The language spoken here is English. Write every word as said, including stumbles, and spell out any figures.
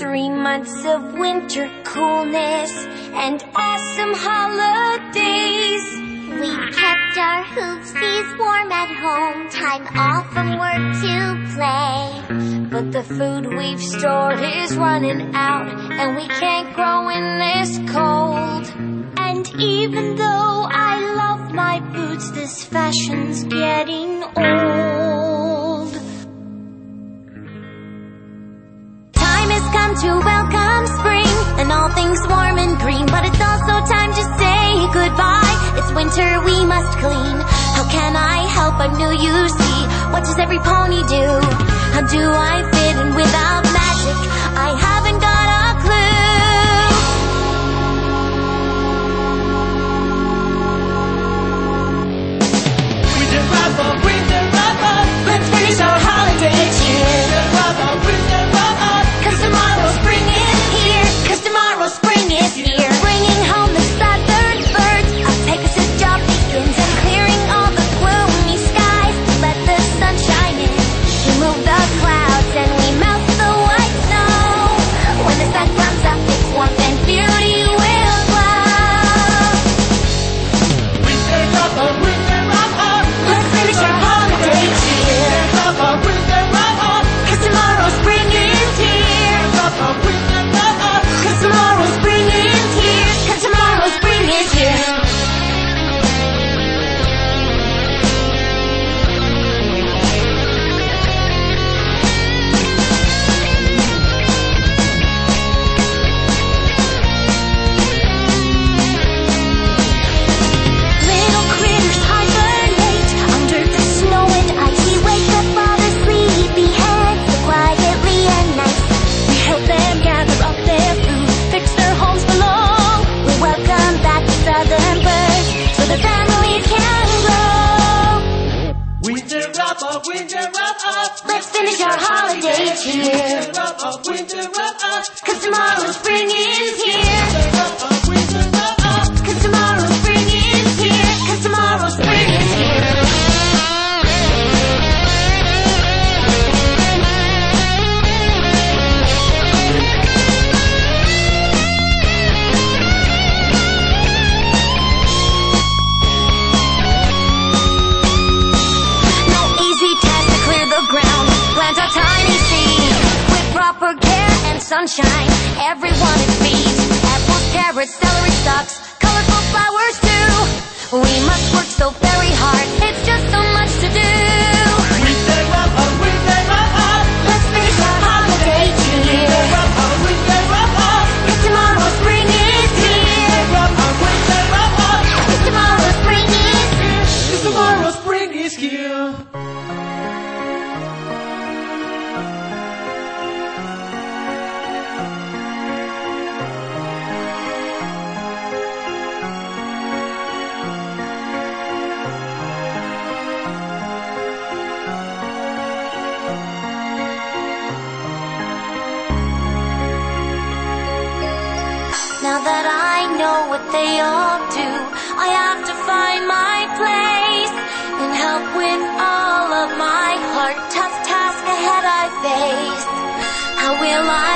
Three months of winter coolness and awesome holidays. We kept our hoopsies warm at home, time off from work to play. But the food we've stored is running out, and we can't grow in this cold. And even though I love my boots, this fashion's getting old. Time has come to welcome spring, and all things warm and green. But it's also time to say goodbye. It's winter, we must clean. How can I help? I'm new, you see. What does every pony do? How do I fit in without magic? I haven't got a clue. Winter wrap up, winter wrap up. Let's finish our holiday cheer. Winter wrap up, winter wrap up. Cause tomorrow spring is here. Cause tomorrow spring is here. Bringing home the southern birds. A Pegasus job begins, and clearing all the gloomy skies. Let the sun shine in. We move the clouds and we melt the white snow. When the sun comes up, its warmth and beauty will glow. Winter wrap up, winter wrap up. Let's finish our holiday cheer. Winter wrap up, winter wrap up. Cause tomorrow spring is here. Wrap up, winter wrap up. Cause tomorrow spring is here. Cause tomorrow spring is here. Little critters hibernate under the snow and ice. We wake up all the sleepy heads so quietly and nice. We help them gather up their food, fix their homes below. We welcome back the southern birds so the families can grow. Winter wrap up, winter wrap up. Let's finish our holiday cheer. Winter wrap up, winter wrap up. Cause tomorrow spring is here. Winter wrap up, winter wrap up. Cause tomorrow spring is here. Cause tomorrow spring is here. No easy task to clear the ground. Plant a tiny seed with proper care and sunshine. Everyone is feeds. Apples, carrots, celery stalks, colorful flowers too. We must work so very hard. It's just so much to do. Winter wrap up, winter wrap up. Let's finish our holiday cheer. Winter wrap up, winter wrap up. Cause tomorrow spring is here. Wrap up, winter wrap up. Cause tomorrow spring is here. Cause tomorrow spring is here. Now that I know what they all do, I have to find my place and help with all of my heart. Tough task ahead I face. How will I